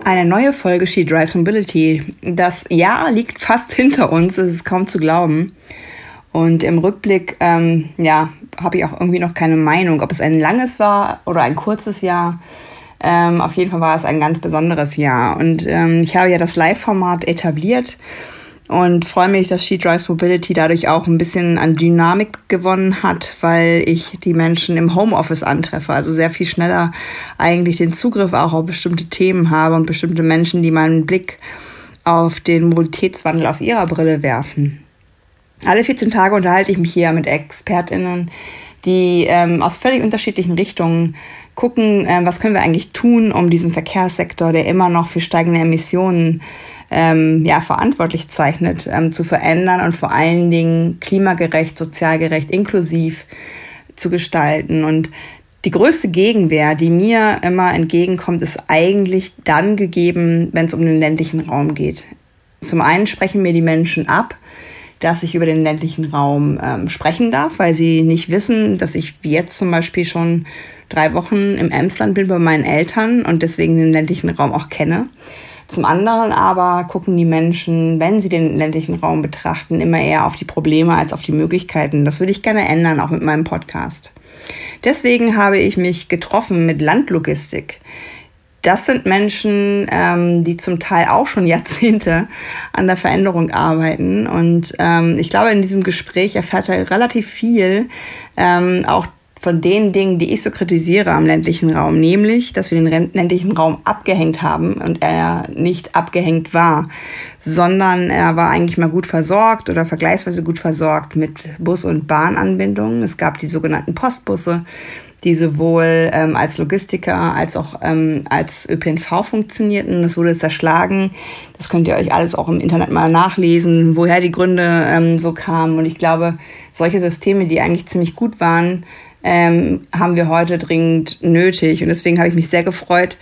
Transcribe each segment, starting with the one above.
Eine neue Folge She Drives Mobility. Das Jahr liegt fast hinter uns, es ist kaum zu glauben. Und im Rückblick, habe ich auch irgendwie noch keine Meinung, ob es ein langes war oder ein kurzes Jahr. Auf jeden Fall war es ein ganz besonderes Jahr. Und ich habe ja das Live-Format etabliert und freue mich, dass She Drives Mobility dadurch auch ein bisschen an Dynamik gewonnen hat, weil ich die Menschen im Homeoffice antreffe. Also sehr viel schneller eigentlich den Zugriff auch auf bestimmte Themen habe und bestimmte Menschen, die meinen Blick auf den Mobilitätswandel aus ihrer Brille werfen. Alle 14 Tage unterhalte ich mich hier mit ExpertInnen, die aus völlig unterschiedlichen Richtungen gucken, was können wir eigentlich tun, um diesen Verkehrssektor, der immer noch für steigende Emissionen verantwortlich zeichnet, zu verändern und vor allen Dingen klimagerecht, sozialgerecht, inklusiv zu gestalten. Und die größte Gegenwehr, die mir immer entgegenkommt, ist eigentlich dann gegeben, wenn es um den ländlichen Raum geht. Zum einen sprechen mir die Menschen ab, dass ich über den ländlichen Raum sprechen darf, weil sie nicht wissen, dass ich wie jetzt zum Beispiel schon 3 Wochen im Emsland bin bei meinen Eltern und deswegen den ländlichen Raum auch kenne. Zum anderen aber gucken die Menschen, wenn sie den ländlichen Raum betrachten, immer eher auf die Probleme als auf die Möglichkeiten. Das würde ich gerne ändern, auch mit meinem Podcast. Deswegen habe ich mich getroffen mit Landlogistik. Das sind Menschen, die zum Teil auch schon Jahrzehnte an der Veränderung arbeiten. Und ich glaube, in diesem Gespräch erfährt er relativ viel, auch von den Dingen, die ich so kritisiere am ländlichen Raum, nämlich, dass wir den ländlichen Raum abgehängt haben und er nicht abgehängt war, sondern er war eigentlich mal gut versorgt oder vergleichsweise gut versorgt mit Bus- und Bahnanbindungen. Es gab die sogenannten Postbusse, die sowohl als Logistiker als auch als ÖPNV funktionierten. Das wurde zerschlagen. Das könnt ihr euch alles auch im Internet mal nachlesen, woher die Gründe so kamen. Und ich glaube, solche Systeme, die eigentlich ziemlich gut waren, haben wir heute dringend nötig. Und deswegen habe ich mich sehr gefreut,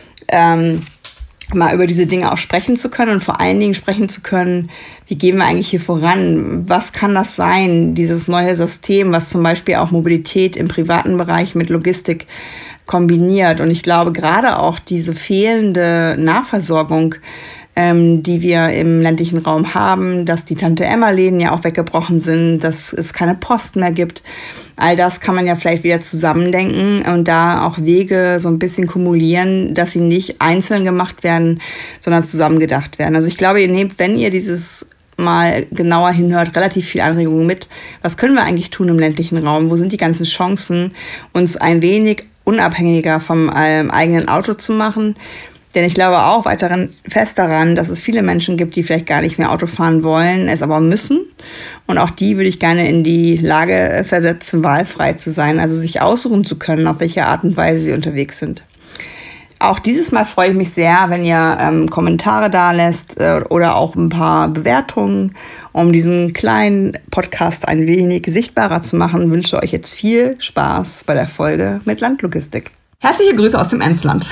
mal über diese Dinge auch sprechen zu können und vor allen Dingen sprechen zu können, wie gehen wir eigentlich hier voran? Was kann das sein, dieses neue System, was zum Beispiel auch Mobilität im privaten Bereich mit Logistik kombiniert? Und ich glaube, gerade auch diese fehlende Nahversorgung, die wir im ländlichen Raum haben, dass die Tante-Emma-Läden ja auch weggebrochen sind, dass es keine Post mehr gibt. All das kann man ja vielleicht wieder zusammendenken und da auch Wege so ein bisschen kumulieren, dass sie nicht einzeln gemacht werden, sondern zusammen gedacht werden. Also ich glaube, ihr nehmt, wenn ihr dieses mal genauer hinhört, relativ viel Anregungen mit. Was können wir eigentlich tun im ländlichen Raum? Wo sind die ganzen Chancen, uns ein wenig unabhängiger vom eigenen Auto zu machen? Denn ich glaube auch fest daran, dass es viele Menschen gibt, die vielleicht gar nicht mehr Auto fahren wollen, es aber müssen. Und auch die würde ich gerne in die Lage versetzen, wahlfrei zu sein, also sich aussuchen zu können, auf welche Art und Weise sie unterwegs sind. Auch dieses Mal freue ich mich sehr, wenn ihr Kommentare dalässt oder auch ein paar Bewertungen, um diesen kleinen Podcast ein wenig sichtbarer zu machen. Und wünsche euch jetzt viel Spaß bei der Folge mit Landlogistik. Herzliche Grüße aus dem Emsland.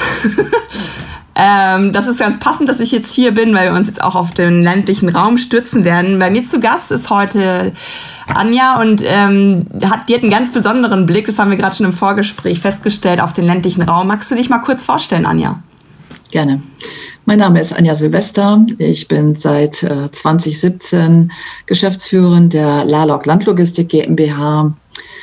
Das ist ganz passend, dass ich jetzt hier bin, weil wir uns jetzt auch auf den ländlichen Raum stürzen werden. Bei mir zu Gast ist heute Anja und die hat einen ganz besonderen Blick, das haben wir gerade schon im Vorgespräch festgestellt, auf den ländlichen Raum. Magst du dich mal kurz vorstellen, Anja? Gerne. Mein Name ist Anja Silvester. Ich bin seit 2017 Geschäftsführerin der LALOG Landlogistik GmbH.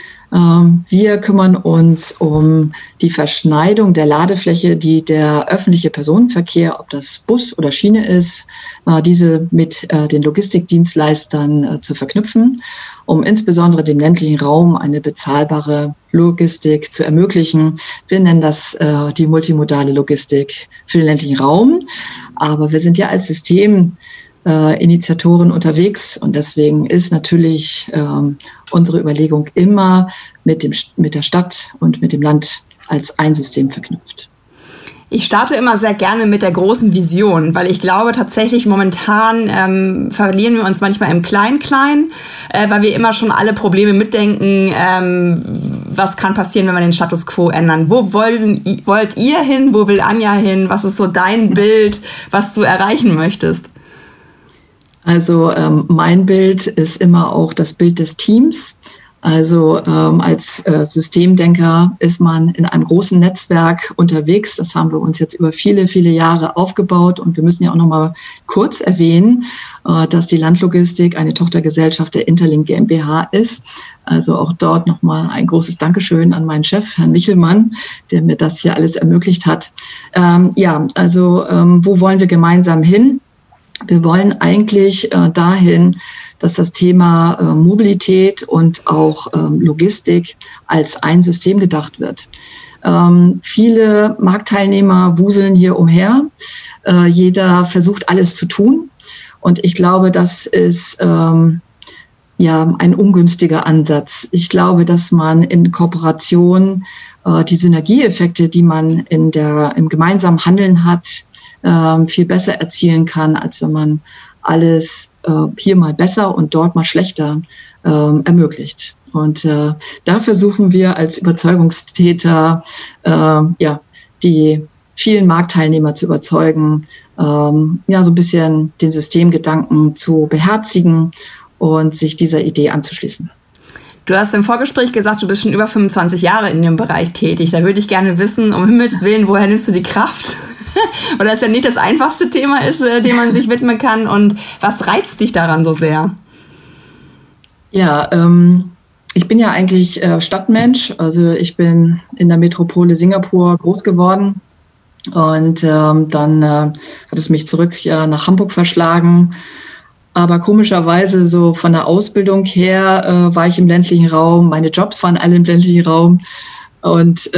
Wir kümmern uns um die Verschneidung der Ladefläche, die der öffentliche Personenverkehr, ob das Bus oder Schiene ist, diese mit den Logistikdienstleistern zu verknüpfen, um insbesondere dem ländlichen Raum eine bezahlbare Logistik zu ermöglichen. Wir nennen das die multimodale Logistik für den ländlichen Raum, aber wir sind ja als System Initiatoren unterwegs und deswegen ist natürlich unsere Überlegung immer mit der Stadt und mit dem Land als ein System verknüpft. Ich starte immer sehr gerne mit der großen Vision, weil ich glaube tatsächlich momentan verlieren wir uns manchmal im Klein-Klein, weil wir immer schon alle Probleme mitdenken, was kann passieren, wenn wir den Status Quo ändern. Wo wollt ihr hin, wo will Anja hin, was ist so dein Bild, was du erreichen möchtest? Also mein Bild ist immer auch das Bild des Teams. Also als Systemdenker ist man in einem großen Netzwerk unterwegs. Das haben wir uns jetzt über viele, viele Jahre aufgebaut. Und wir müssen ja auch noch mal kurz erwähnen, dass die Landlogistik eine Tochtergesellschaft der Interlink GmbH ist. Also auch dort noch mal ein großes Dankeschön an meinen Chef, Herrn Michelmann, der mir das hier alles ermöglicht hat. Wo wollen wir gemeinsam hin? Wir wollen eigentlich dahin, dass das Thema Mobilität und auch Logistik als ein System gedacht wird. Viele Marktteilnehmer wuseln hier umher. Jeder versucht, alles zu tun. Und ich glaube, das ist ein ungünstiger Ansatz. Ich glaube, dass man in Kooperation die Synergieeffekte, die man im gemeinsamen Handeln hat, viel besser erzielen kann, als wenn man alles hier mal besser und dort mal schlechter ermöglicht. Und da versuchen wir als Überzeugungstäter, die vielen Marktteilnehmer zu überzeugen, so ein bisschen den Systemgedanken zu beherzigen und sich dieser Idee anzuschließen. Du hast im Vorgespräch gesagt, du bist schon über 25 Jahre in dem Bereich tätig. Da würde ich gerne wissen, um Himmels Willen, woher nimmst du die Kraft? Weil das ja nicht das einfachste Thema ist, dem man sich widmen kann. Und was reizt dich daran so sehr? Ja, ich bin ja eigentlich Stadtmensch. Also ich bin in der Metropole Singapur groß geworden. Und dann hat es mich zurück nach Hamburg verschlagen. Aber komischerweise so von der Ausbildung her war ich im ländlichen Raum. Meine Jobs waren alle im ländlichen Raum. Und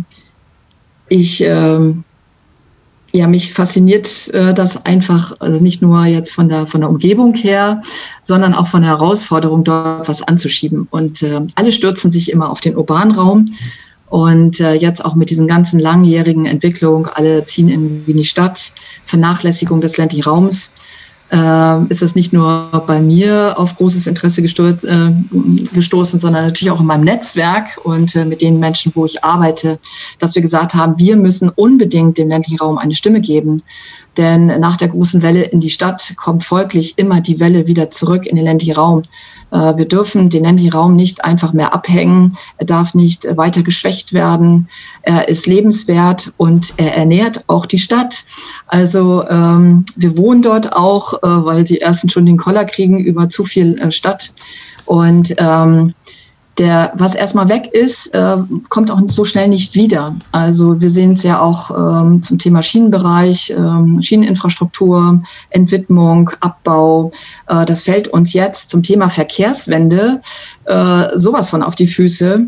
mich fasziniert das einfach, also nicht nur jetzt von der Umgebung her, sondern auch von der Herausforderung, dort was anzuschieben. Und alle stürzen sich immer auf den urbanen Raum. Und jetzt auch mit diesen ganzen langjährigen Entwicklungen, alle ziehen irgendwie in die Stadt, Vernachlässigung des ländlichen Raums. Ist es nicht nur bei mir auf großes Interesse gestoßen, sondern natürlich auch in meinem Netzwerk und mit den Menschen, wo ich arbeite, dass wir gesagt haben, wir müssen unbedingt dem ländlichen Raum eine Stimme geben. Denn nach der großen Welle in die Stadt kommt folglich immer die Welle wieder zurück in den ländlichen Raum. Wir dürfen den ländlichen Raum nicht einfach mehr abhängen. Er darf nicht weiter geschwächt werden. Er ist lebenswert und er ernährt auch die Stadt. Also wir wohnen dort auch, weil die ersten schon den Koller kriegen über zu viel Stadt. Und was erstmal weg ist, kommt auch so schnell nicht wieder. Also wir sehen es ja auch zum Thema Schienenbereich, Schieneninfrastruktur, Entwidmung, Abbau. Das fällt uns jetzt zum Thema Verkehrswende sowas von auf die Füße.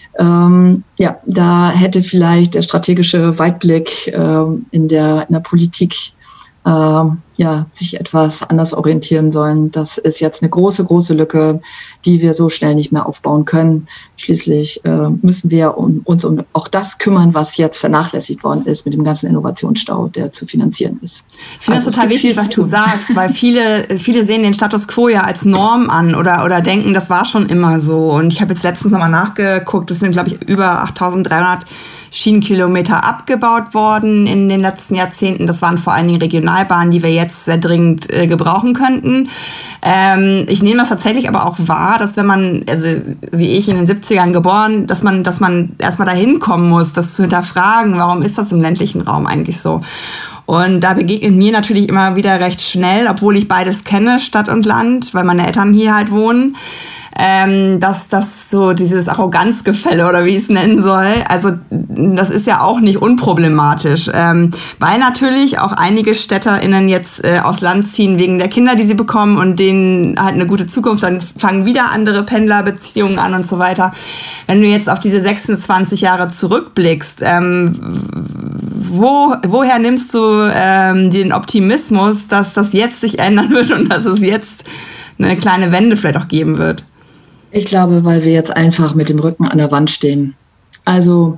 Da hätte vielleicht der strategische Weitblick in der Politik sich etwas anders orientieren sollen. Das ist jetzt eine große, große Lücke, die wir so schnell nicht mehr aufbauen können. Schließlich müssen wir uns um auch das kümmern, was jetzt vernachlässigt worden ist mit dem ganzen Innovationsstau, der zu finanzieren ist. Ich finde das total wichtig, was du sagst, weil viele sehen den Status quo ja als Norm an oder denken, das war schon immer so. Und ich habe jetzt letztens nochmal nachgeguckt, es sind, glaube ich, über 8.300 Schienenkilometer abgebaut worden in den letzten Jahrzehnten. Das waren vor allen Dingen Regionalbahnen, die wir jetzt sehr dringend gebrauchen könnten. Ich nehme das tatsächlich aber auch wahr, dass wenn man, also wie ich in den 70ern geboren, dass man erstmal dahin kommen muss, das zu hinterfragen, warum ist das im ländlichen Raum eigentlich so? Und da begegnet mir natürlich immer wieder recht schnell, obwohl ich beides kenne, Stadt und Land, weil meine Eltern hier halt wohnen, dass das so dieses Arroganzgefälle oder wie ich es nennen soll, also das ist ja auch nicht unproblematisch, weil natürlich auch einige StädterInnen jetzt aufs Land ziehen wegen der Kinder, die sie bekommen und denen halt eine gute Zukunft, dann fangen wieder andere Pendlerbeziehungen an und so weiter. Wenn du jetzt auf diese 26 Jahre zurückblickst, woher nimmst du den Optimismus, dass das jetzt sich ändern wird und dass es jetzt eine kleine Wende vielleicht auch geben wird? Ich glaube, weil wir jetzt einfach mit dem Rücken an der Wand stehen. Also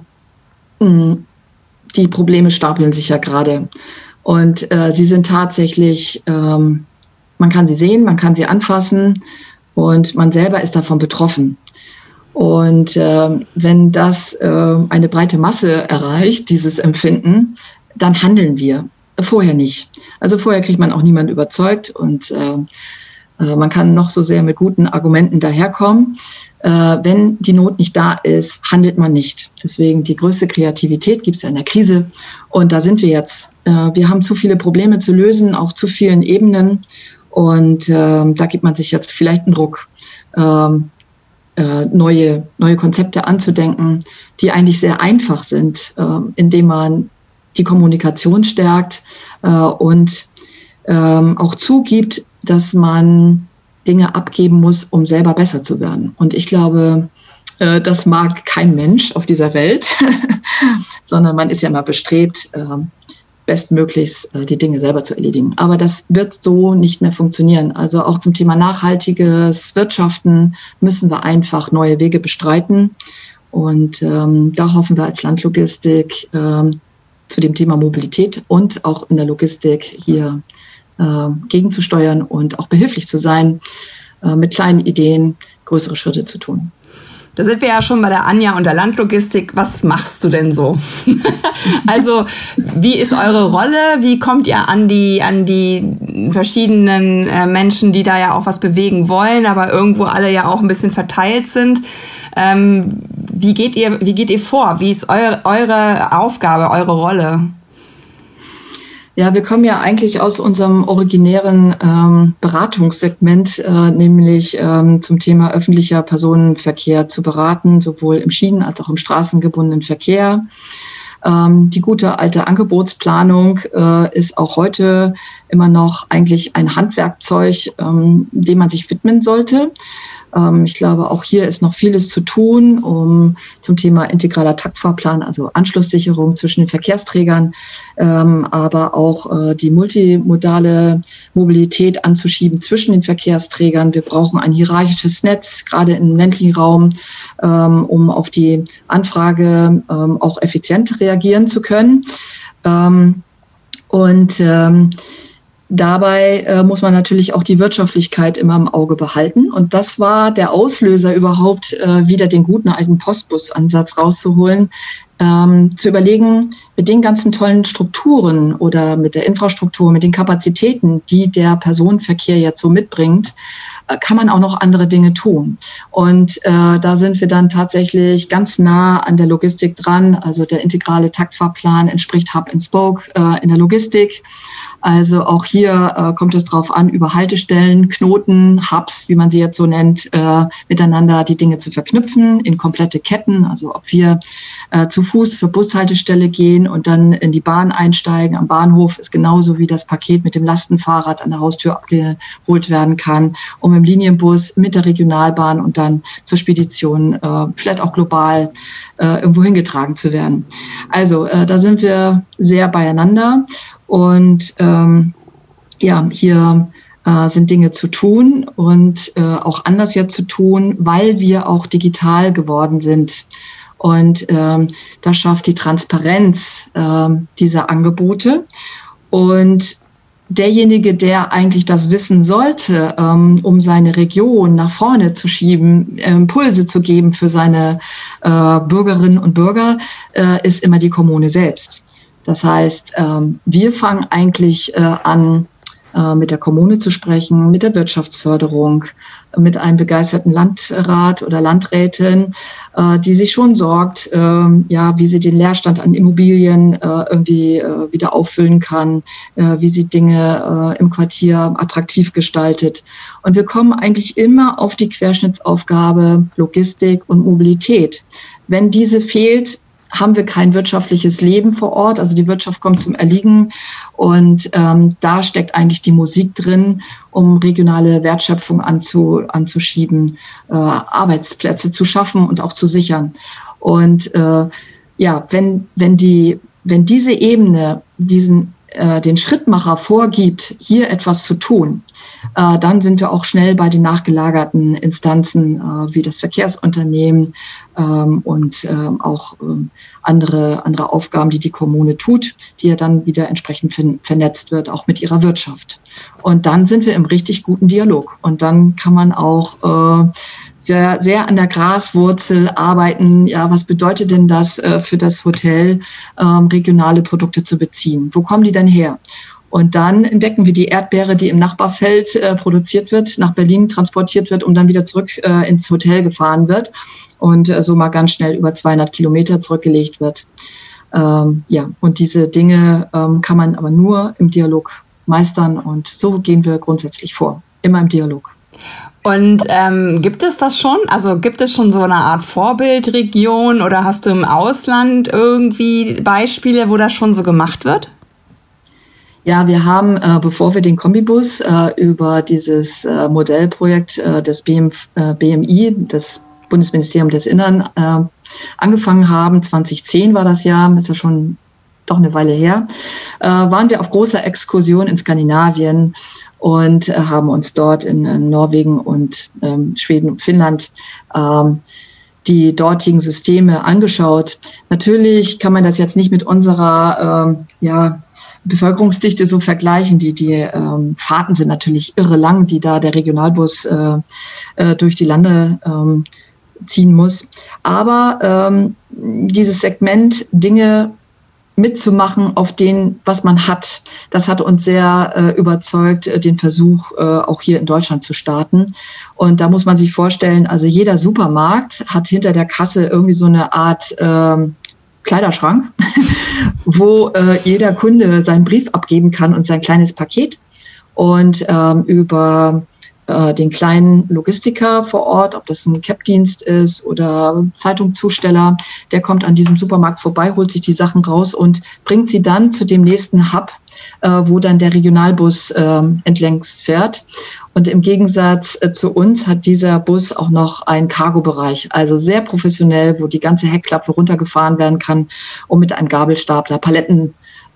die Probleme stapeln sich ja gerade. Und sie sind tatsächlich, man kann sie sehen, man kann sie anfassen und man selber ist davon betroffen. Und wenn das eine breite Masse erreicht, dieses Empfinden, dann handeln wir. Vorher nicht. Also vorher kriegt man auch niemanden überzeugt und Man kann noch so sehr mit guten Argumenten daherkommen. Wenn die Not nicht da ist, handelt man nicht. Deswegen die größte Kreativität gibt es ja in der Krise. Und da sind wir jetzt. Wir haben zu viele Probleme zu lösen, auf zu vielen Ebenen. Und da gibt man sich jetzt vielleicht einen Ruck, neue Konzepte anzudenken, die eigentlich sehr einfach sind, indem man die Kommunikation stärkt und auch zugibt, dass man Dinge abgeben muss, um selber besser zu werden. Und ich glaube, das mag kein Mensch auf dieser Welt, sondern man ist ja mal bestrebt, bestmöglichst die Dinge selber zu erledigen. Aber das wird so nicht mehr funktionieren. Also auch zum Thema nachhaltiges Wirtschaften müssen wir einfach neue Wege bestreiten. Und da hoffen wir als Landlogistik zu dem Thema Mobilität und auch in der Logistik hier gegenzusteuern und auch behilflich zu sein, mit kleinen Ideen größere Schritte zu tun. Da sind wir ja schon bei der Anja und der Landlogistik. Was machst du denn so? Also, wie ist eure Rolle? Wie kommt ihr an die verschiedenen Menschen, die da ja auch was bewegen wollen, aber irgendwo alle ja auch ein bisschen verteilt sind? Wie geht ihr vor? Wie ist eure Aufgabe, eure Rolle? Ja, wir kommen ja eigentlich aus unserem originären Beratungssegment, nämlich zum Thema öffentlicher Personenverkehr zu beraten, sowohl im Schienen- als auch im straßengebundenen Verkehr. Die gute alte Angebotsplanung ist auch heute immer noch eigentlich ein Handwerkzeug, dem man sich widmen sollte. Ich glaube, auch hier ist noch vieles zu tun, um zum Thema integraler Taktfahrplan, also Anschlusssicherung zwischen den Verkehrsträgern, aber auch die multimodale Mobilität anzuschieben zwischen den Verkehrsträgern. Wir brauchen ein hierarchisches Netz, gerade im ländlichen Raum, um auf die Anfrage auch effizient reagieren zu können. Dabei muss man natürlich auch die Wirtschaftlichkeit immer im Auge behalten. Und das war der Auslöser überhaupt, wieder den guten alten Postbus-Ansatz rauszuholen, zu überlegen, mit den ganzen tollen Strukturen oder mit der Infrastruktur, mit den Kapazitäten, die der Personenverkehr jetzt so mitbringt, kann man auch noch andere Dinge tun. Und da sind wir dann tatsächlich ganz nah an der Logistik dran. Also der integrale Taktfahrplan entspricht Hub and Spoke in der Logistik. Also auch hier kommt es darauf an, über Haltestellen, Knoten, Hubs, wie man sie jetzt so nennt, miteinander die Dinge zu verknüpfen in komplette Ketten. Also ob wir zu Fuß zur Bushaltestelle gehen und dann in die Bahn einsteigen am Bahnhof, ist genauso wie das Paket mit dem Lastenfahrrad an der Haustür abgeholt werden kann, um im Linienbus mit der Regionalbahn und dann zur Spedition vielleicht auch global irgendwo hingetragen zu werden. Also da sind wir sehr beieinander. Und hier sind Dinge zu tun und auch anders jetzt zu tun, weil wir auch digital geworden sind. Und das schafft die Transparenz dieser Angebote. Und derjenige, der eigentlich das wissen sollte, um seine Region nach vorne zu schieben, Impulse zu geben für seine Bürgerinnen und Bürger, ist immer die Kommune selbst. Das heißt, wir fangen eigentlich an, mit der Kommune zu sprechen, mit der Wirtschaftsförderung, mit einem begeisterten Landrat oder Landrätin, die sich schon sorgt, wie sie den Leerstand an Immobilien irgendwie wieder auffüllen kann, wie sie Dinge im Quartier attraktiv gestaltet. Und wir kommen eigentlich immer auf die Querschnittsaufgabe Logistik und Mobilität. Wenn diese fehlt, haben wir kein wirtschaftliches Leben vor Ort, also die Wirtschaft kommt zum Erliegen und da steckt eigentlich die Musik drin, um regionale Wertschöpfung anzuschieben, Arbeitsplätze zu schaffen und auch zu sichern. Und wenn diese Ebene den Schrittmacher vorgibt, hier etwas zu tun, dann sind wir auch schnell bei den nachgelagerten Instanzen wie das Verkehrsunternehmen und auch andere Aufgaben, die die Kommune tut, die ja dann wieder entsprechend vernetzt wird, auch mit ihrer Wirtschaft. Und dann sind wir im richtig guten Dialog. Und dann kann man auch sehr, sehr an der Graswurzel arbeiten. Ja, was bedeutet denn das für das Hotel, regionale Produkte zu beziehen? Wo kommen die denn her? Und dann entdecken wir die Erdbeere, die im Nachbarfeld produziert wird, nach Berlin transportiert wird, um dann wieder zurück ins Hotel gefahren wird und so mal ganz schnell über 200 Kilometer zurückgelegt wird. Und diese Dinge kann man aber nur im Dialog meistern und so gehen wir grundsätzlich vor, immer im Dialog. Und gibt es das schon? Also gibt es schon so eine Art Vorbildregion oder hast du im Ausland irgendwie Beispiele, wo das schon so gemacht wird? Ja, wir haben, bevor wir den Kombibus über dieses Modellprojekt des BMI, des Bundesministerium des Innern, angefangen haben, 2010 war das Jahr, ist ja schon doch eine Weile her, waren wir auf großer Exkursion in Skandinavien und haben uns dort in Norwegen und Schweden und Finnland die dortigen Systeme angeschaut. Natürlich kann man das jetzt nicht mit unserer Bevölkerungsdichte so vergleichen. Die Fahrten sind natürlich irre lang, die da der Regionalbus durch die Lande ziehen muss. Aber dieses Segment, Dinge mitzumachen auf den, was man hat, das hat uns sehr überzeugt, den Versuch auch hier in Deutschland zu starten. Und da muss man sich vorstellen, also jeder Supermarkt hat hinter der Kasse irgendwie so eine Art Kleiderschrank, wo jeder Kunde seinen Brief abgeben kann und sein kleines Paket. Und über den kleinen Logistiker vor Ort, ob das ein Cap-Dienst ist oder Zeitungszusteller, der kommt an diesem Supermarkt vorbei, holt sich die Sachen raus und bringt sie dann zu dem nächsten Hub, wo dann der Regionalbus entlängs fährt. Und im Gegensatz zu uns hat dieser Bus auch noch einen Cargo-Bereich, also sehr professionell, wo die ganze Heckklappe runtergefahren werden kann, um mit einem Gabelstapler Paletten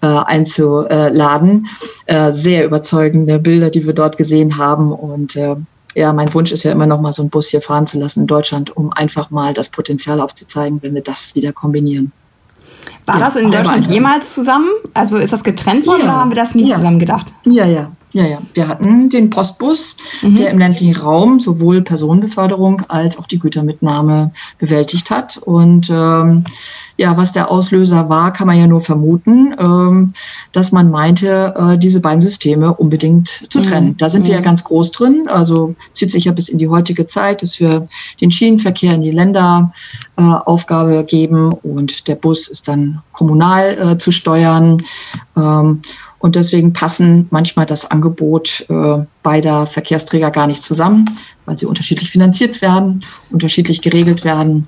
einzuladen. Sehr überzeugende Bilder, die wir dort gesehen haben. Und mein Wunsch ist ja immer noch mal so einen Bus hier fahren zu lassen in Deutschland, um einfach mal das Potenzial aufzuzeigen, wenn wir das wieder kombinieren. War das in Deutschland jemals zusammen? Also ist das getrennt worden oder haben wir das nie zusammen gedacht? Ja. Wir hatten den Postbus, der im ländlichen Raum sowohl Personenbeförderung als auch die Gütermitnahme bewältigt hat. Und was der Auslöser war, kann man ja nur vermuten, dass man meinte, diese beiden Systeme unbedingt zu trennen. Da sind wir ja ganz groß drin. Also zieht sich ja bis in die heutige Zeit, dass wir den Schienenverkehr in die Länder Aufgabe geben und der Bus ist dann kommunal zu steuern. Und deswegen passen manchmal das Angebot beider Verkehrsträger gar nicht zusammen, weil sie unterschiedlich finanziert werden, unterschiedlich geregelt werden.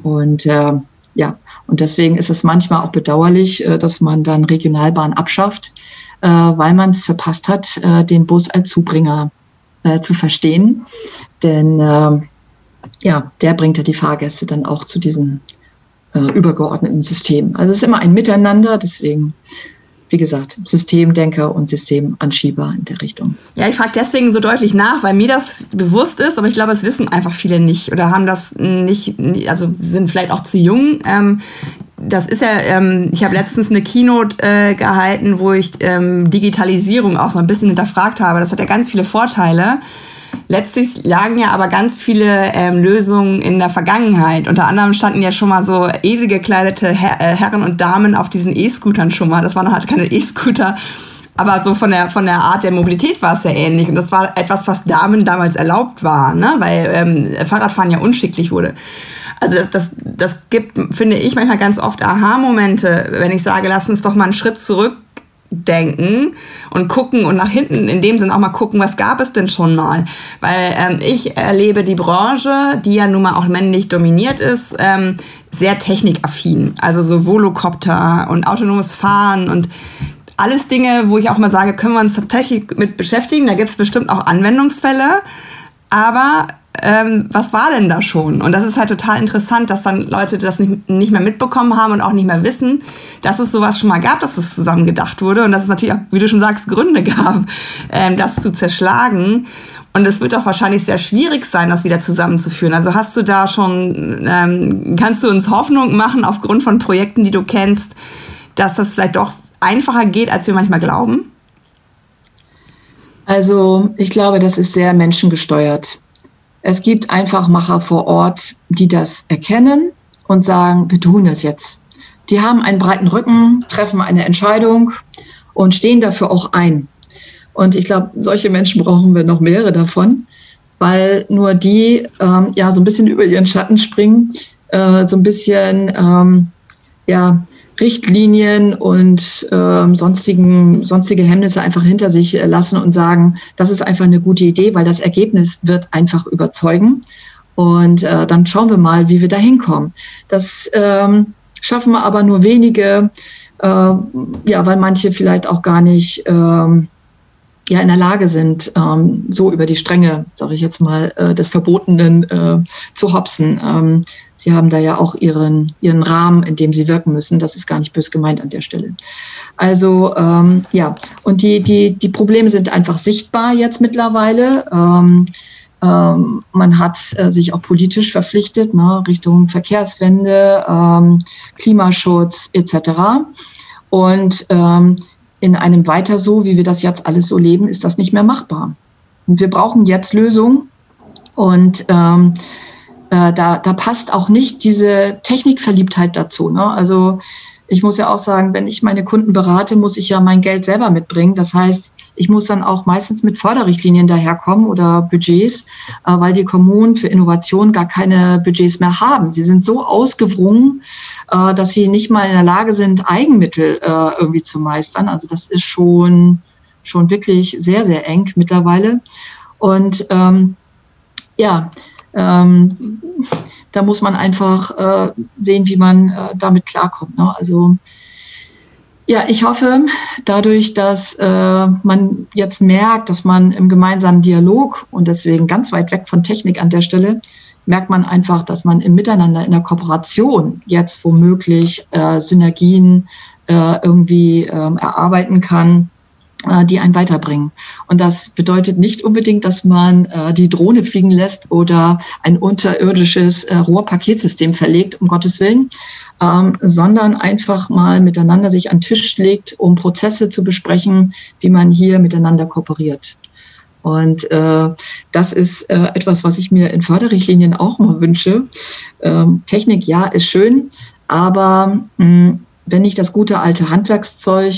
Und deswegen ist es manchmal auch bedauerlich, dass man dann Regionalbahn abschafft, weil man es verpasst hat, den Bus als Zubringer zu verstehen. Denn der bringt ja die Fahrgäste dann auch zu diesem übergeordneten System. Also es ist immer ein Miteinander, deswegen, wie gesagt, Systemdenker und Systemanschieber in der Richtung. Ja, ich frage deswegen so deutlich nach, weil mir das bewusst ist, aber ich glaube, es wissen einfach viele nicht oder haben das nicht, also sind vielleicht auch zu jung. Das ist ja, ich habe letztens eine Keynote gehalten, wo ich Digitalisierung auch so ein bisschen hinterfragt habe. Das hat ja ganz viele Vorteile. Letztlich lagen ja aber ganz viele Lösungen in der Vergangenheit. Unter anderem standen ja schon mal so edel gekleidete Herren und Damen auf diesen E-Scootern schon mal. Das waren halt keine E-Scooter, aber so von der Art der Mobilität war es ja ähnlich. Und das war etwas, was Damen damals erlaubt war, ne? Weil Fahrradfahren ja unschicklich wurde. Also das gibt, finde ich, manchmal ganz oft Aha-Momente, wenn ich sage, lass uns doch mal einen Schritt zurückdenken und gucken und nach hinten in dem Sinn auch mal gucken, was gab es denn schon mal. Weil ich erlebe die Branche, die ja nun mal auch männlich dominiert ist, sehr technikaffin. Also so Volocopter und autonomes Fahren und alles Dinge, wo ich auch mal sage, können wir uns tatsächlich mit beschäftigen. Da gibt es bestimmt auch Anwendungsfälle. Aber was war denn da schon? Und das ist halt total interessant, dass dann Leute das nicht mehr mitbekommen haben und auch nicht mehr wissen, dass es sowas schon mal gab, dass es zusammen gedacht wurde und dass es natürlich auch, wie du schon sagst, Gründe gab, das zu zerschlagen. Und es wird auch wahrscheinlich sehr schwierig sein, das wieder zusammenzuführen. Also hast du da schon, kannst du uns Hoffnung machen aufgrund von Projekten, die du kennst, dass das vielleicht doch einfacher geht, als wir manchmal glauben? Also ich glaube, das ist sehr menschengesteuert. Es gibt einfach Macher vor Ort, die das erkennen und sagen, wir tun das jetzt. Die haben einen breiten Rücken, treffen eine Entscheidung und stehen dafür auch ein. Und ich glaube, solche Menschen brauchen wir noch mehrere davon, weil nur die so ein bisschen über ihren Schatten springen, so ein bisschen Richtlinien und sonstige Hemmnisse einfach hinter sich lassen und sagen, das ist einfach eine gute Idee, weil das Ergebnis wird einfach überzeugen. Und dann schauen wir mal, wie wir da hinkommen. Das schaffen wir aber nur wenige, weil manche vielleicht auch gar nicht in der Lage sind, so über die Stränge, sage ich jetzt mal, des Verbotenen zu hopsen. Sie haben da ja auch ihren Rahmen, in dem sie wirken müssen. Das ist gar nicht böse gemeint an der Stelle. Also und die Probleme sind einfach sichtbar jetzt mittlerweile. Man hat sich auch politisch verpflichtet, Richtung Verkehrswende, Klimaschutz etc. Und in einem Weiter so, wie wir das jetzt alles so leben, ist das nicht mehr machbar. Und wir brauchen jetzt Lösungen. Und da passt auch nicht diese Technikverliebtheit dazu. Also ich muss ja auch sagen, wenn ich meine Kunden berate, muss ich ja mein Geld selber mitbringen. Das heißt, ich muss dann auch meistens mit Förderrichtlinien daherkommen oder Budgets, weil die Kommunen für Innovation gar keine Budgets mehr haben. Sie sind so ausgewrungen, dass sie nicht mal in der Lage sind, Eigenmittel irgendwie zu meistern. Also das ist schon wirklich sehr, sehr eng mittlerweile. Und da muss man einfach sehen, wie man damit klarkommt. Also ich hoffe, dadurch, dass man jetzt merkt, dass man im gemeinsamen Dialog und deswegen ganz weit weg von Technik an der Stelle, merkt man einfach, dass man im Miteinander, in der Kooperation jetzt womöglich Synergien irgendwie erarbeiten kann, die einen weiterbringen. Und das bedeutet nicht unbedingt, dass man die Drohne fliegen lässt oder ein unterirdisches Rohrpaketsystem verlegt, um Gottes Willen, sondern einfach mal miteinander sich an den Tisch legt, um Prozesse zu besprechen, wie man hier miteinander kooperiert. Und das ist etwas, was ich mir in Förderrichtlinien auch mal wünsche. Technik, ja, ist schön, aber wenn nicht das gute alte Handwerkszeug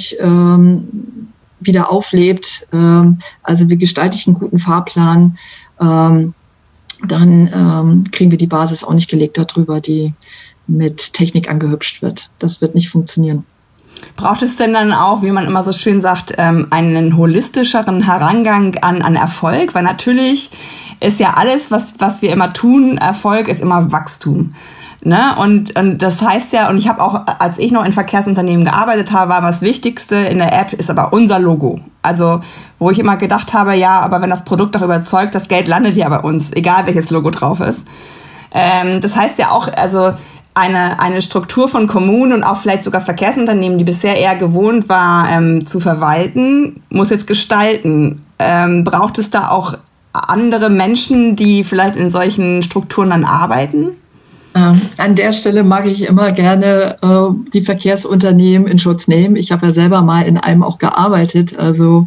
wieder auflebt, also wie gestalte ich einen guten Fahrplan, dann kriegen wir die Basis auch nicht gelegt darüber, die mit Technik angehübscht wird. Das wird nicht funktionieren. Braucht es denn dann auch, wie man immer so schön sagt, einen holistischeren Herangang an Erfolg? Weil natürlich ist ja alles, was wir immer tun, Erfolg ist immer Wachstum. Ne? Und das heißt ja, und ich habe auch, als ich noch in Verkehrsunternehmen gearbeitet habe, war das Wichtigste in der App ist aber unser Logo. Also wo ich immer gedacht habe, ja, aber wenn das Produkt auch überzeugt, das Geld landet ja bei uns, egal welches Logo drauf ist. Das heißt ja auch, also eine Struktur von Kommunen und auch vielleicht sogar Verkehrsunternehmen, die bisher eher gewohnt war, zu verwalten, muss jetzt gestalten. Braucht es da auch andere Menschen, die vielleicht in solchen Strukturen dann arbeiten? An der Stelle mag ich immer gerne die Verkehrsunternehmen in Schutz nehmen. Ich habe ja selber mal in einem auch gearbeitet. Also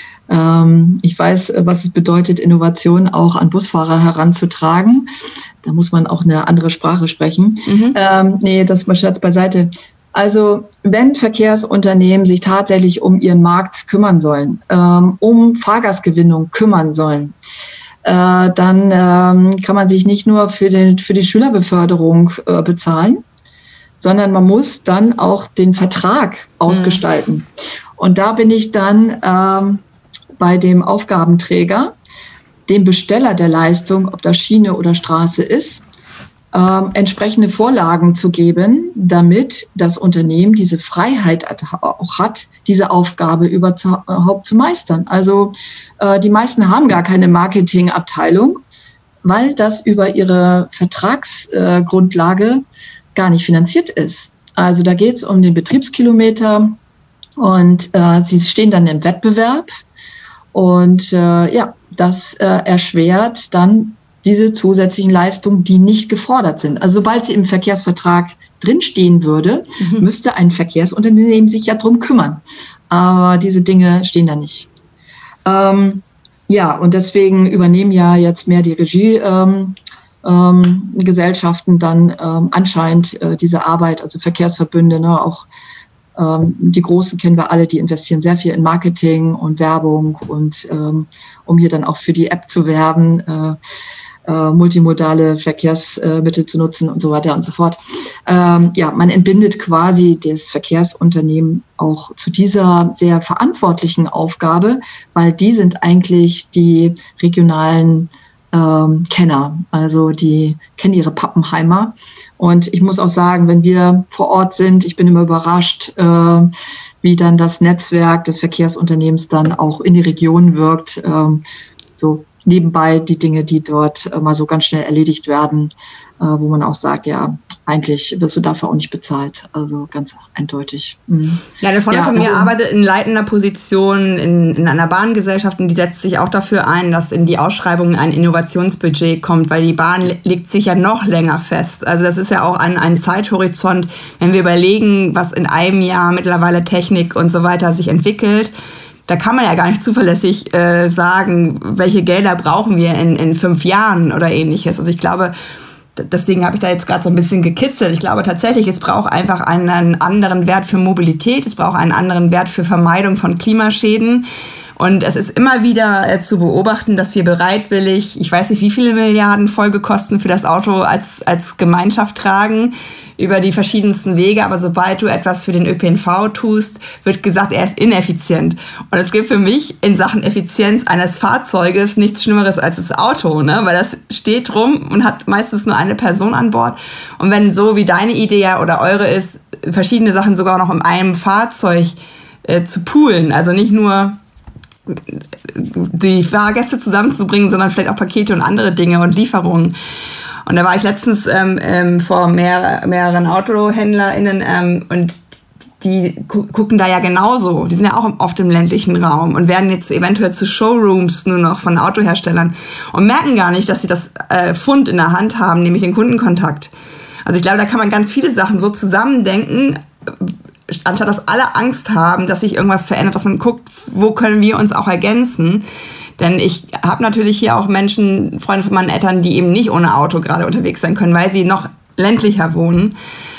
ich weiß, was es bedeutet, Innovation auch an Busfahrer heranzutragen. Da muss man auch eine andere Sprache sprechen. Das mal Scherz beiseite. Also wenn Verkehrsunternehmen sich tatsächlich um ihren Markt kümmern sollen, um Fahrgastgewinnung kümmern sollen, dann kann man sich nicht nur für die Schülerbeförderung bezahlen, sondern man muss dann auch den Vertrag ausgestalten. Und da bin ich dann bei dem Aufgabenträger, dem Besteller der Leistung, ob das Schiene oder Straße ist, entsprechende Vorlagen zu geben, damit das Unternehmen diese Freiheit auch hat, diese Aufgabe überhaupt zu meistern. Also die meisten haben gar keine Marketingabteilung, weil das über ihre Vertragsgrundlage gar nicht finanziert ist. Also da geht es um den Betriebskilometer und sie stehen dann im Wettbewerb und das erschwert dann diese zusätzlichen Leistungen, die nicht gefordert sind. Also sobald sie im Verkehrsvertrag drinstehen würde, müsste ein Verkehrsunternehmen sich ja drum kümmern. Aber diese Dinge stehen da nicht. Und deswegen übernehmen ja jetzt mehr die Regiegesellschaften dann anscheinend diese Arbeit, also Verkehrsverbünde, auch Die Großen kennen wir alle, die investieren sehr viel in Marketing und Werbung und um hier dann auch für die App zu werben, multimodale Verkehrsmittel zu nutzen und so weiter und so fort. Man entbindet quasi das Verkehrsunternehmen auch zu dieser sehr verantwortlichen Aufgabe, weil die sind eigentlich die regionalen Kenner. Also die kennen ihre Pappenheimer. Und ich muss auch sagen, wenn wir vor Ort sind, ich bin immer überrascht, wie dann das Netzwerk des Verkehrsunternehmens dann auch in die Region wirkt. So nebenbei die Dinge, die dort mal so ganz schnell erledigt werden, wo man auch sagt, ja, eigentlich wirst du dafür auch nicht bezahlt. Also ganz eindeutig. Ja, eine Freundin von mir arbeitet in leitender Position in einer Bahngesellschaft und die setzt sich auch dafür ein, dass in die Ausschreibungen ein Innovationsbudget kommt, weil die Bahn legt sich ja noch länger fest. Also das ist ja auch ein Zeithorizont, wenn wir überlegen, was in einem Jahr mittlerweile Technik und so weiter sich entwickelt. Da kann man ja gar nicht zuverlässig sagen, welche Gelder brauchen wir in 5 Jahren oder ähnliches. Also ich glaube, deswegen habe ich da jetzt gerade so ein bisschen gekitzelt. Ich glaube tatsächlich, es braucht einfach einen anderen Wert für Mobilität. Es braucht einen anderen Wert für Vermeidung von Klimaschäden. Und es ist immer wieder zu beobachten, dass wir bereitwillig, ich weiß nicht, wie viele Milliarden Folgekosten für das Auto als Gemeinschaft tragen, über die verschiedensten Wege. Aber sobald du etwas für den ÖPNV tust, wird gesagt, er ist ineffizient. Und es gibt für mich in Sachen Effizienz eines Fahrzeuges nichts Schlimmeres als das Auto, ne? Weil das steht rum und hat meistens nur eine Person an Bord. Und wenn so wie deine Idee ja oder eure ist, verschiedene Sachen sogar noch in einem Fahrzeug zu poolen, also nicht nur die Fahrgäste zusammenzubringen, sondern vielleicht auch Pakete und andere Dinge und Lieferungen. Und da war ich letztens vor mehreren AutohändlerInnen und die gucken da ja genauso. Die sind ja auch auf dem ländlichen Raum und werden jetzt eventuell zu Showrooms nur noch von Autoherstellern und merken gar nicht, dass sie das Pfund in der Hand haben, nämlich den Kundenkontakt. Also ich glaube, da kann man ganz viele Sachen so zusammendenken, anstatt dass alle Angst haben, dass sich irgendwas verändert, dass man guckt, wo können wir uns auch ergänzen. Denn ich habe natürlich hier auch Menschen, Freunde von meinen Eltern, die eben nicht ohne Auto gerade unterwegs sein können, weil sie noch ländlicher wohnen.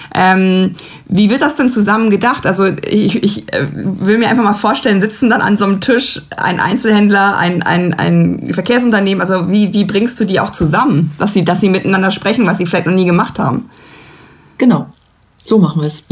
Wie wird das denn zusammen gedacht? Also ich will mir einfach mal vorstellen, sitzen dann an so einem Tisch ein Einzelhändler, ein Verkehrsunternehmen, also wie bringst du die auch zusammen, dass sie miteinander sprechen, was sie vielleicht noch nie gemacht haben? Genau, so machen wir es.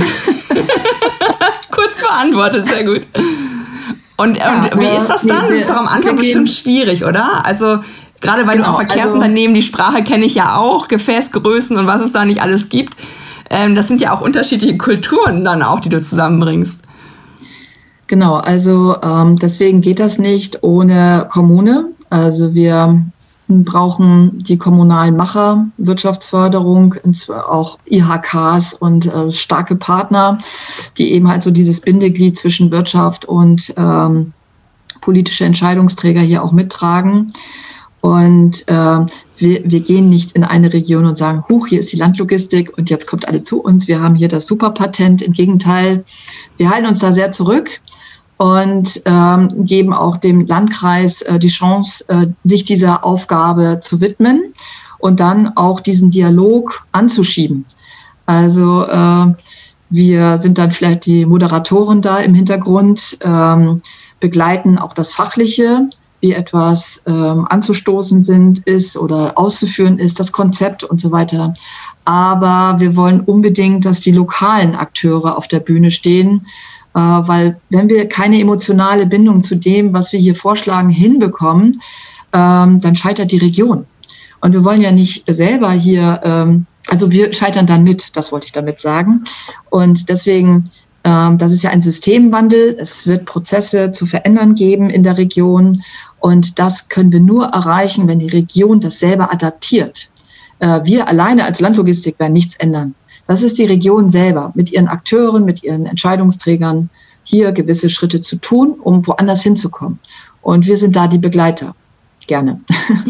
Kurz beantwortet, sehr gut. Und wie ist das dann? Das ist doch am Anfang bestimmt schwierig, oder? Also gerade weil du auch Verkehrsunternehmen, die Sprache kenne ich ja auch, Gefäßgrößen und was es da nicht alles gibt. Das sind ja auch unterschiedliche Kulturen dann auch, die du zusammenbringst. Genau, also deswegen geht das nicht ohne Kommune. Also wir brauchen die kommunalen Macher, Wirtschaftsförderung, auch IHKs und starke Partner, die eben halt so dieses Bindeglied zwischen Wirtschaft und politische Entscheidungsträger hier auch mittragen. Und wir gehen nicht in eine Region und sagen, huch, hier ist die Landlogistik und jetzt kommt alle zu uns, wir haben hier das Superpatent. Im Gegenteil, wir halten uns da sehr zurück und geben auch dem Landkreis die Chance, sich dieser Aufgabe zu widmen und dann auch diesen Dialog anzuschieben. Also wir sind dann vielleicht die Moderatoren da im Hintergrund, begleiten auch das Fachliche, wie etwas anzustoßen ist oder auszuführen ist, das Konzept und so weiter. Aber wir wollen unbedingt, dass die lokalen Akteure auf der Bühne stehen, weil wenn wir keine emotionale Bindung zu dem, was wir hier vorschlagen, hinbekommen, dann scheitert die Region. Und wir wollen ja nicht selber hier, also wir scheitern dann mit, das wollte ich damit sagen. Und deswegen, das ist ja ein Systemwandel, es wird Prozesse zu verändern geben in der Region. Und das können wir nur erreichen, wenn die Region das selber adaptiert. Wir alleine als Landlogistik werden nichts ändern. Das ist die Region selber, mit ihren Akteuren, mit ihren Entscheidungsträgern, hier gewisse Schritte zu tun, um woanders hinzukommen. Und wir sind da die Begleiter. Gerne.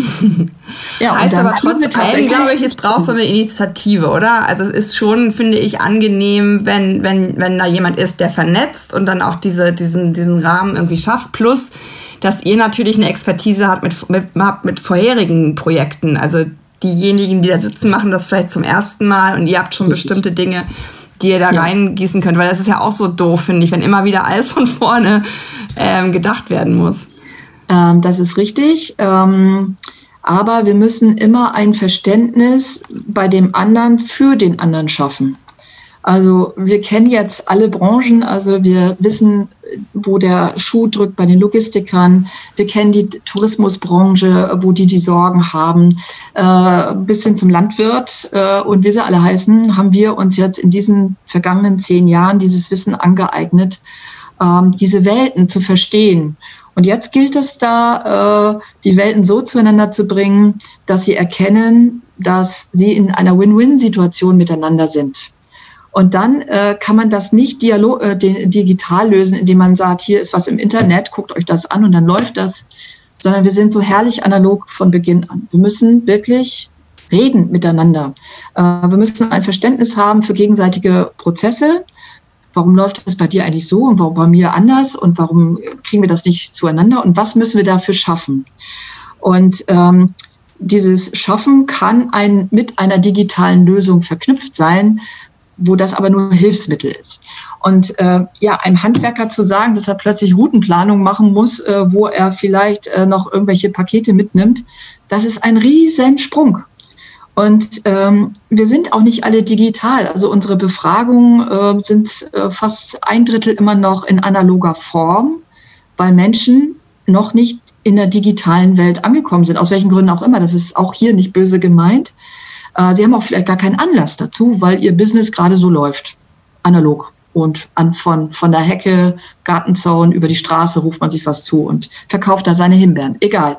Ja, heißt aber trotz allem, glaube ich, es braucht so eine Initiative, oder? Also es ist schon, finde ich, angenehm, wenn da jemand ist, der vernetzt und dann auch diesen Rahmen irgendwie schafft. Plus, dass ihr natürlich eine Expertise habt mit vorherigen Projekten. Also diejenigen, die da sitzen, machen das vielleicht zum ersten Mal und ihr habt schon bestimmte Dinge die ihr da reingießen könnt? Weil das ist ja auch so doof, finde ich, wenn immer wieder alles von vorne gedacht werden muss. Das ist richtig. Aber wir müssen immer ein Verständnis bei dem anderen für den anderen schaffen. Also wir kennen jetzt alle Branchen, also wir wissen, wo der Schuh drückt bei den Logistikern. Wir kennen die Tourismusbranche, wo die Sorgen haben. Bis hin zum Landwirt und wie sie alle heißen, haben wir uns jetzt in diesen vergangenen 10 Jahren dieses Wissen angeeignet, diese Welten zu verstehen. Und jetzt gilt es da, die Welten so zueinander zu bringen, dass sie erkennen, dass sie in einer Win-Win-Situation miteinander sind. Und dann kann man das nicht digital lösen, indem man sagt, hier ist was im Internet, guckt euch das an und dann läuft das, sondern wir sind so herrlich analog von Beginn an. Wir müssen wirklich reden miteinander. Wir müssen ein Verständnis haben für gegenseitige Prozesse. Warum läuft das bei dir eigentlich so und warum bei mir anders und warum kriegen wir das nicht zueinander und was müssen wir dafür schaffen? Und dieses Schaffen kann mit einer digitalen Lösung verknüpft sein, wo das aber nur Hilfsmittel ist. Und einem Handwerker zu sagen, dass er plötzlich Routenplanung machen muss, wo er vielleicht noch irgendwelche Pakete mitnimmt, das ist ein Riesensprung. Und wir sind auch nicht alle digital. Also unsere Befragungen sind fast 1/3 immer noch in analoger Form, weil Menschen noch nicht in der digitalen Welt angekommen sind, aus welchen Gründen auch immer. Das ist auch hier nicht böse gemeint. Sie haben auch vielleicht gar keinen Anlass dazu, weil ihr Business gerade so läuft, analog. Und von der Hecke, Gartenzaun über die Straße ruft man sich was zu und verkauft da seine Himbeeren. Egal.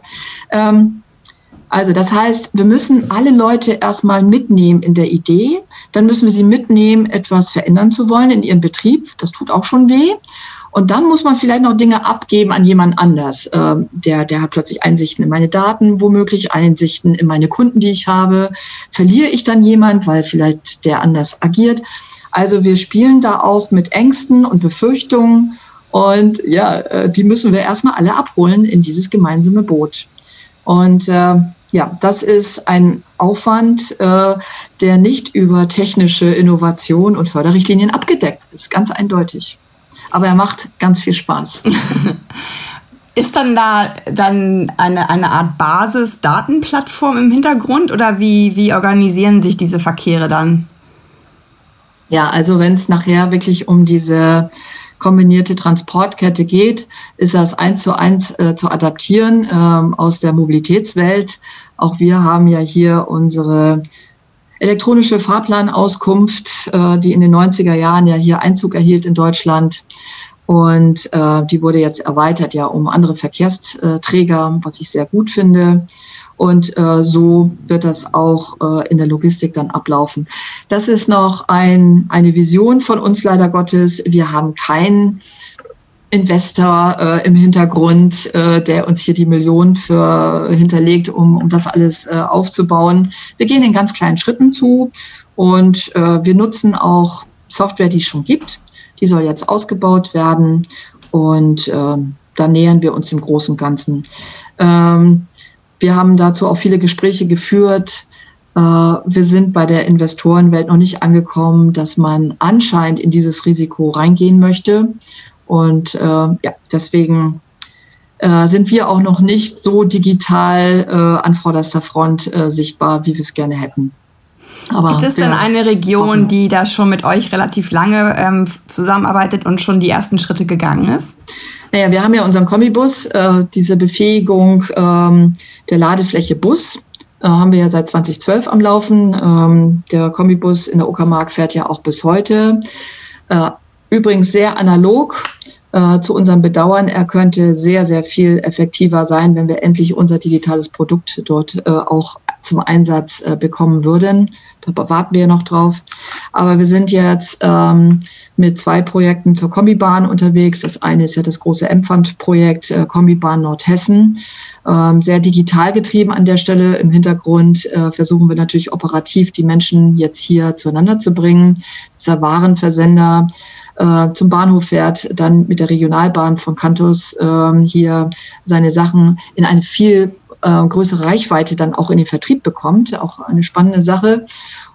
Also das heißt, wir müssen alle Leute erstmal mitnehmen in der Idee. Dann müssen wir sie mitnehmen, etwas verändern zu wollen in ihrem Betrieb. Das tut auch schon weh. Und dann muss man vielleicht noch Dinge abgeben an jemand anders. Der hat plötzlich Einsichten in meine Daten, womöglich Einsichten in meine Kunden, die ich habe. Verliere ich dann jemand, weil vielleicht der anders agiert? Also wir spielen da auch mit Ängsten und Befürchtungen. Und die müssen wir erstmal alle abholen in dieses gemeinsame Boot. Und das ist ein Aufwand, der nicht über technische Innovation und Förderrichtlinien abgedeckt ist, ganz eindeutig. Aber er macht ganz viel Spaß. Ist dann da eine Art Basis-Datenplattform im Hintergrund oder wie organisieren sich diese Verkehre dann? Ja, also wenn es nachher wirklich um diese kombinierte Transportkette geht, ist das 1:1 zu adaptieren aus der Mobilitätswelt. Auch wir haben ja hier unsere elektronische Fahrplanauskunft, die in den 90er Jahren ja hier Einzug erhielt in Deutschland. Und die wurde jetzt erweitert ja um andere Verkehrsträger, was ich sehr gut finde. Und so wird das auch in der Logistik dann ablaufen. Das ist noch eine Vision von uns, leider Gottes. Wir haben keinen Investor im Hintergrund, der uns hier die Millionen für hinterlegt, um das alles aufzubauen. Wir gehen in ganz kleinen Schritten zu und wir nutzen auch Software, die es schon gibt. Die soll jetzt ausgebaut werden und da nähern wir uns im Großen und Ganzen. Wir haben dazu auch viele Gespräche geführt. Wir sind bei der Investorenwelt noch nicht angekommen, dass man anscheinend in dieses Risiko reingehen möchte. Und deswegen sind wir auch noch nicht so digital an vorderster Front sichtbar, wie wir es gerne hätten. Aber gibt es denn eine Region, die da schon mit euch relativ lange zusammenarbeitet und schon die ersten Schritte gegangen ist? Naja, wir haben ja unseren Kombibus, diese Befähigung der Ladefläche Bus, haben wir ja seit 2012 am Laufen. Der Kombibus in der Uckermark fährt ja auch bis heute. Übrigens sehr analog. Zu unserem Bedauern, er könnte sehr, sehr viel effektiver sein, wenn wir endlich unser digitales Produkt dort auch zum Einsatz bekommen würden. Da warten wir noch drauf. Aber wir sind jetzt mit 2 Projekten zur Kombibahn unterwegs. Das eine ist ja das große Empfand-Projekt Kombibahn Nordhessen. Sehr digital getrieben an der Stelle. Im Hintergrund versuchen wir natürlich operativ die Menschen jetzt hier zueinander zu bringen. Dieser Warenversender zum Bahnhof fährt, dann mit der Regionalbahn von Cantus hier seine Sachen in eine viel größere Reichweite dann auch in den Vertrieb bekommt. Auch eine spannende Sache.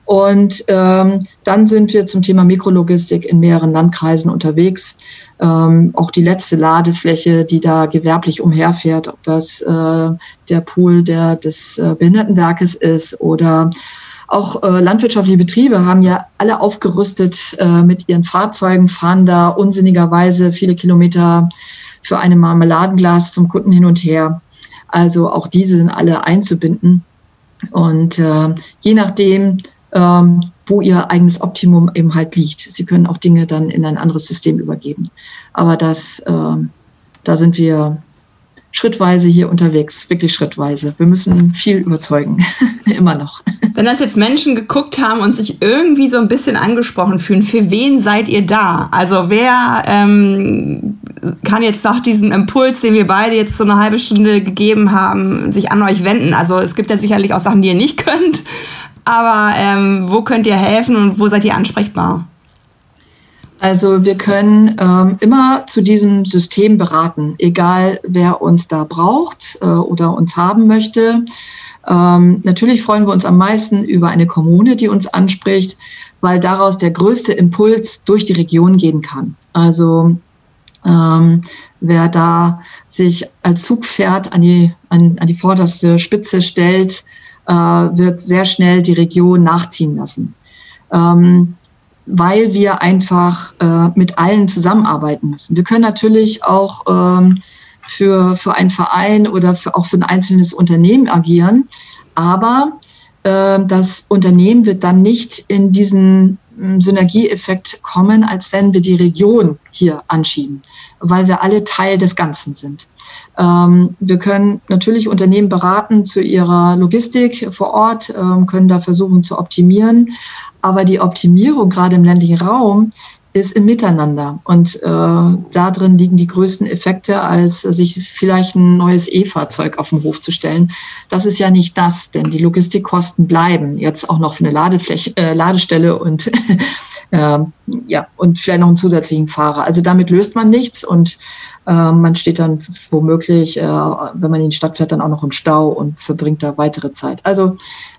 Und dann sind wir zum Thema Mikrologistik in mehreren Landkreisen unterwegs. Auch die letzte Ladefläche, die da gewerblich umherfährt, ob das der Pool des Behindertenwerkes ist oder auch landwirtschaftliche Betriebe haben ja alle aufgerüstet mit ihren Fahrzeugen, fahren da unsinnigerweise viele Kilometer für eine Marmeladenglas zum Kunden hin und her. Also auch diese sind alle einzubinden. Und je nachdem, wo ihr eigenes Optimum eben halt liegt. Sie können auch Dinge dann in ein anderes System übergeben. Aber da sind wir schrittweise hier unterwegs, wirklich schrittweise. Wir müssen viel überzeugen, immer noch. Wenn das jetzt Menschen geguckt haben und sich irgendwie so ein bisschen angesprochen fühlen, für wen seid ihr da? Also wer kann jetzt nach diesem Impuls, den wir beide jetzt so eine halbe Stunde gegeben haben, sich an euch wenden? Also es gibt ja sicherlich auch Sachen, die ihr nicht könnt, aber wo könnt ihr helfen und wo seid ihr ansprechbar? Also wir können immer zu diesem System beraten, egal wer uns da braucht oder uns haben möchte. Natürlich freuen wir uns am meisten über eine Kommune, die uns anspricht, weil daraus der größte Impuls durch die Region gehen kann. Also wer da sich als Zugpferd an die vorderste Spitze stellt, wird sehr schnell die Region nachziehen lassen. Weil wir einfach mit allen zusammenarbeiten müssen. Wir können natürlich auch für einen Verein oder auch für ein einzelnes Unternehmen agieren, aber das Unternehmen wird dann nicht in diesen Synergieeffekt kommen, als wenn wir die Region hier anschieben, weil wir alle Teil des Ganzen sind. Wir können natürlich Unternehmen beraten zu ihrer Logistik vor Ort, können da versuchen zu optimieren, aber die Optimierung gerade im ländlichen Raum ist im Miteinander. Und da drin liegen die größten Effekte, als sich vielleicht ein neues E-Fahrzeug auf den Hof zu stellen. Das ist ja nicht das, denn die Logistikkosten bleiben jetzt auch noch für eine Ladestelle und und vielleicht noch einen zusätzlichen Fahrer. Also damit löst man nichts und man steht dann womöglich, wenn man in die Stadt fährt, dann auch noch im Stau und verbringt da weitere Zeit. Also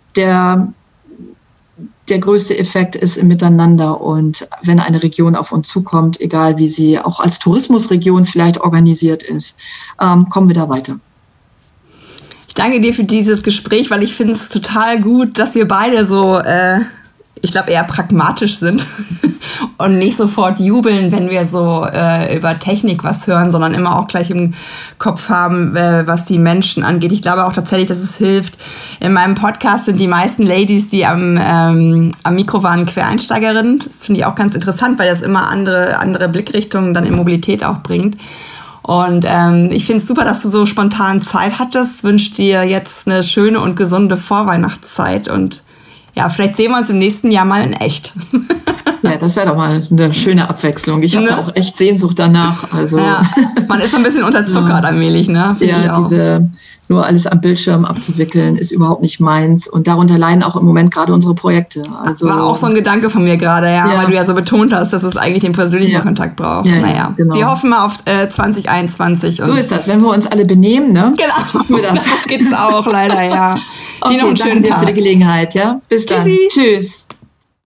der größte Effekt ist im Miteinander und wenn eine Region auf uns zukommt, egal wie sie auch als Tourismusregion vielleicht organisiert ist, kommen wir da weiter. Ich danke dir für dieses Gespräch, weil ich finde es total gut, dass wir beide so, ich glaube, eher pragmatisch sind und nicht sofort jubeln, wenn wir so über Technik was hören, sondern immer auch gleich im Kopf haben, was die Menschen angeht. Ich glaube auch tatsächlich, dass es hilft. In meinem Podcast sind die meisten Ladies, die am Mikro waren, Quereinsteigerinnen. Das finde ich auch ganz interessant, weil das immer andere Blickrichtungen dann in Mobilität auch bringt. Und ich finde es super, dass du so spontan Zeit hattest. Wünsche dir jetzt eine schöne und gesunde Vorweihnachtszeit und ja, vielleicht sehen wir uns im nächsten Jahr mal in echt. Ja, das wäre doch mal eine schöne Abwechslung. Ich habe da auch echt Sehnsucht danach. Also, ja, man ist so ein bisschen unterzuckert allmählich, ne? Ja, nur alles am Bildschirm abzuwickeln, ist überhaupt nicht meins. Und darunter leiden auch im Moment gerade unsere Projekte. Also, war auch so ein Gedanke von mir gerade, weil du ja so betont hast, dass es eigentlich den persönlichen Kontakt braucht. Ja, genau. Wir hoffen mal auf 2021. So ist das, wenn wir uns alle benehmen, ne? Genau, schaffen wir das. Das geht's auch leider, ja. Okay, noch einen schönen Tag. Danke dir für die Gelegenheit, ja? Bis dann. Tschüssi. Tschüss.